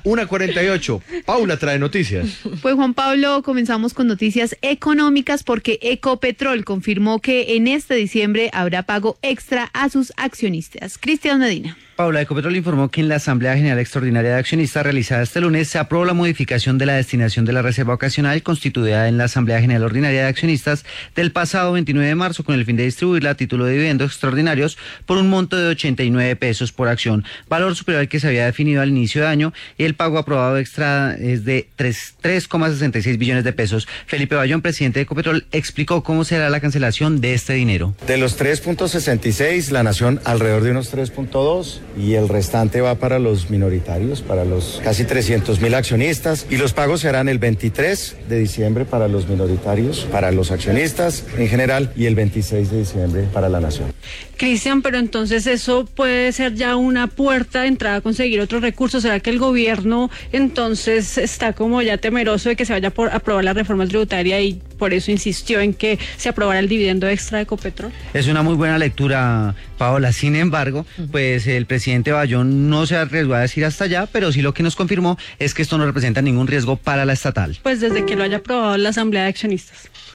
1:48. Paula trae noticias. Pues Juan Pablo, comenzamos con noticias económicas porque Ecopetrol confirmó que en este diciembre habrá pago extra a sus accionistas. Cristian Medina. Paula, Ecopetrol informó que en la Asamblea General Extraordinaria de Accionistas realizada este lunes se aprobó la modificación de la destinación de la reserva ocasional constituida en la Asamblea General Ordinaria de Accionistas del pasado 29 de marzo con el fin de distribuirla a título de dividendos extraordinarios por un monto de 89 pesos por acción, valor superior al que se había definido al inicio de año, y el pago aprobado extra es de 3,66 billones de pesos. Felipe Bayón, presidente de Ecopetrol, explicó cómo será la cancelación de este dinero. De los 3,66, la Nación alrededor de unos 3,2, y el restante va para los minoritarios, para los casi 300.000 accionistas, y los pagos se harán el 23 de diciembre para los minoritarios, para los accionistas en general, y el 26 de diciembre para la Nación. Cristian, pero entonces eso puede ser ya una puerta de entrada a conseguir otros recursos. ¿Será que el gobierno entonces está como ya temeroso de que se vaya a aprobar la reforma tributaria y por eso insistió en que se aprobara el dividendo extra de Ecopetrol? Es una muy buena lectura, Paola. Sin embargo, pues el presidente Bayón no se arriesgó a decir hasta allá, pero sí lo que nos confirmó es que esto no representa ningún riesgo para la estatal. Pues desde que lo haya aprobado la Asamblea de Accionistas.